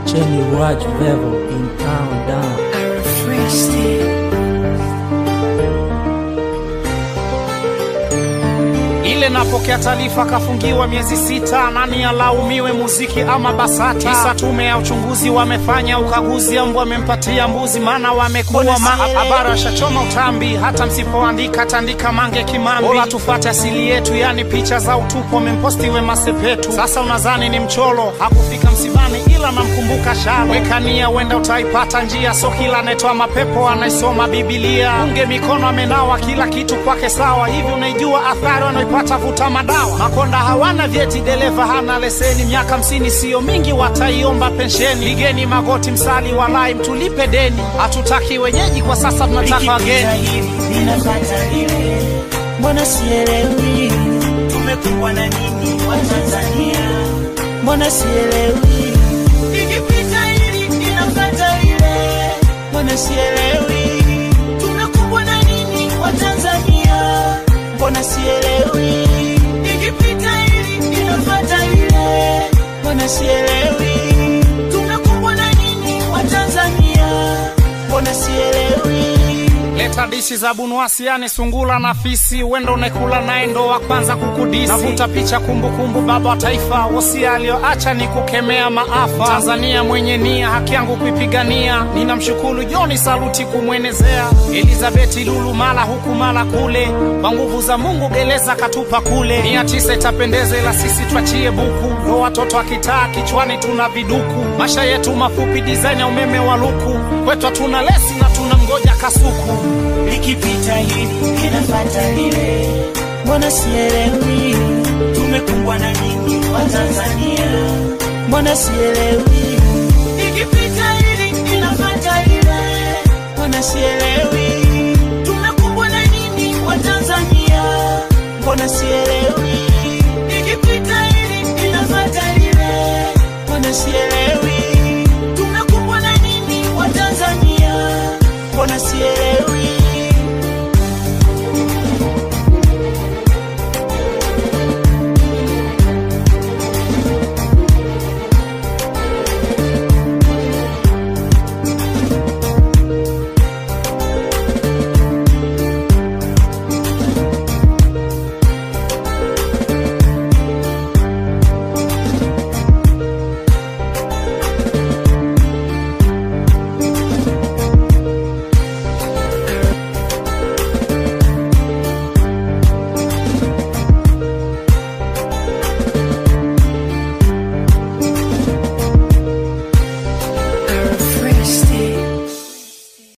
Chenny Raj Vevo in town down. I refreshed it. Ile napokea taarifa kafungiwa miezi 6, nani alaumiwe, muziki ama BASATA? Kisa tume ya uchunguzi wamefanya ukaguzi, mbwa wamempatia mbuzi maana wamekuwa habara shachoma utambi, hata msipoandika tandika Mange Kimambi. Ola tufuate asili yetu, yani picha za utupo wamemposti Wema Sepetu. Sasa unadhani ni mcholo, hakufika msibani ila namkumbuka Shalo. Wekania wenda utaipata njia, so kila netoa mapepo anaisoma Biblia. Unge mikono amenawa, kila kitu kwake sawa. Hivi unaijua athari wanaipata vuta madawa? Makonda hawana vyeti, dereva hana leseni, miaka 50 sio mingi wataiomba pensheni. Ligeni magoti msali walai mtulipe deni, hatutaki wenyeji kwa sasa tunataka wageni. Ninapata ile, mbona sielewi, tumekuwa na nini wa Tanzania, mbona sielewi. Nikipita hili ninapata ile, mbona sielewi, tumekuwa na nini wa Tanzania, mbona sielewi. Nikipita hili ninapata ile, mbona sielewi, tumekuwa na nini wa Tanzania, mbona sielewi. Leta dishi za Bunuasi, yani sungula na fisi, wendo unekula naye ndo wa kwanza kukudisi. Navuta picha kumbukumbu baba wa taifa, wosia alioacha ni kukemea maafa. Tanzania mwenye nia, haki yangu kuipigania, ninamshukuru Joni saluti kumwenezea. Elizabeth Lulu mala huku mala kule, kwa nguvu za Mungu gereza katupa kule. 900 itapendeze la sisi tuachie buku, ndo watoto wa kitaa kichwani tuna viduku. Maisha yetu mafupi design ya umeme wa luku, kwetu tuna lesi na tuna mgoja kasuku. Likipita hili ninapata lile, mbona sielewi, tumekumbwa na nini wa Tanzania, mbona sielewi. Likipita hili ninapata lile, mbona sielewi, tumekumbwa na nini wa Tanzania, mbona sielewi. Likipita hili ninapata lile, mbona sielewi.